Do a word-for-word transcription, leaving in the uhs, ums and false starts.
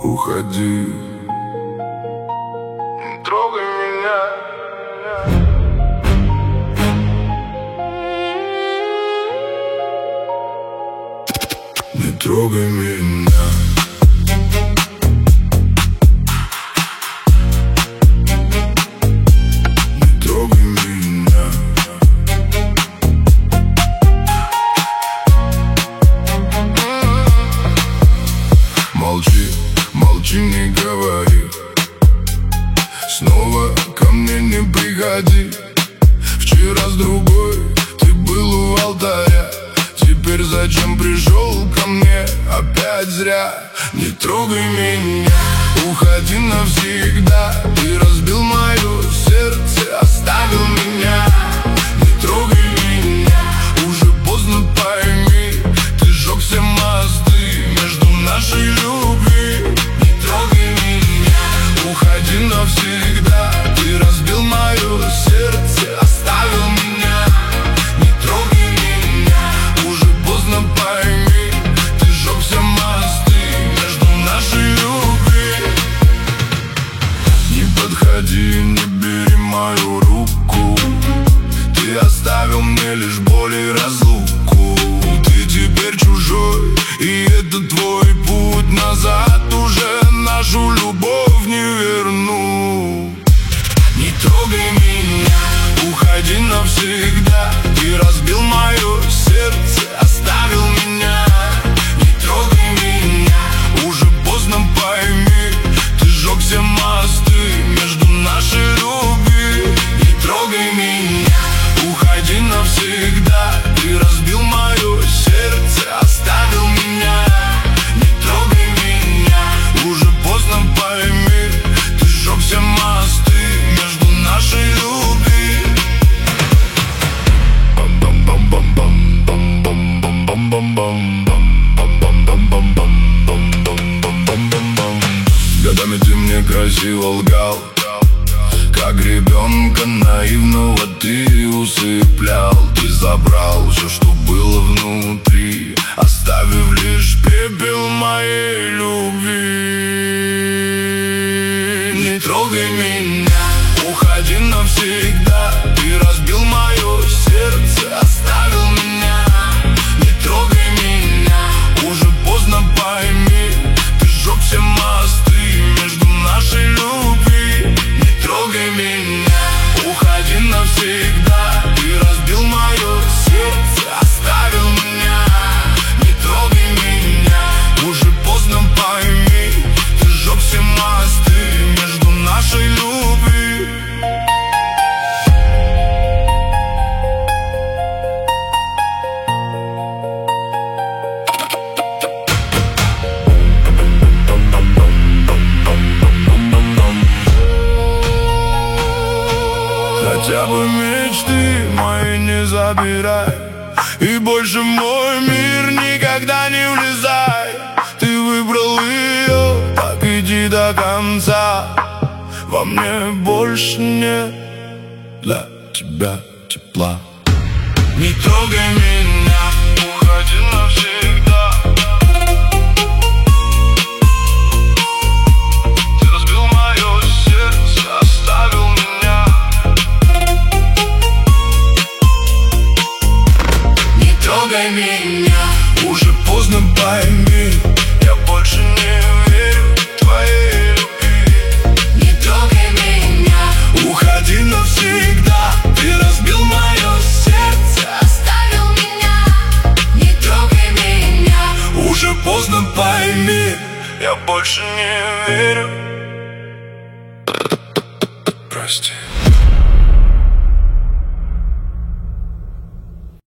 уходи. Не трогай меня. Не трогай меня. Не трогай меня. Молчи, молчи, не говори. Снова ко мне не приходи. Вчера с другой ты был у алтаря. Теперь зачем пришел ко мне? Опять зря. Не трогай меня, уходи навсегда. Ты разбил мое сердце, оставил меня. Не трогай меня, уже поздно, пойми. Ты сжег все мосты между нашей любви. Не трогай меня, уходи навсегда. Ты разбил мое сердце, оставил меня. Не трогай меня, уже поздно, пойми. Ты сжег все мосты между нашей любви. Не подходи, не бери мою руку. Ты оставил мне лишь боль и разлуку. Ты теперь чужой, и это твой путь. Назад уже нашу любовь не верну. Не трогай меня, уходи навсегда. Ты разбил мое сердце, оставил меня. Не трогай меня, уже поздно, пойми. Ты сжег все мосты между нашей любви. Не трогай меня, уходи навсегда. Ты разбил мое сердце, оставил меня. Не трогай меня, уже поздно, пойми. Ты сжег все мосты между нашей любви. Годами ты мне красиво лгал, как ребенка наивного ты усыплял. Ты забрал все, что было внутри, оставив лишь пепел моей любви. Не трогай меня, уходи навсегда. Ты разбил мое сердце, оставил меня. Не трогай меня, уже поздно, пойми. Ты сжег все мосты между нашей любви. Не трогай меня, уходи навсегда. Ты разбил мое сердце, оставил меня. Не трогай меня, уже поздно, пойми. Ты сжег все мосты между нашей любви. Хотя бы мечты мои не забирай, и больше в мой мир никогда не влезай. Ты выбрал ее, так иди до конца. Во мне больше нет для тебя тепла. Не трогай меня, уходи навсегда. Ты разбил мое сердце, оставил меня. Не трогай меня, уже поздно, пойми. Я больше не верю в твоей любви. Не трогай меня, уходи навсегда. Ты разбил мое сердце, оставил меня. Не трогай меня, уже поздно, пойми. Я больше не верю. Прости.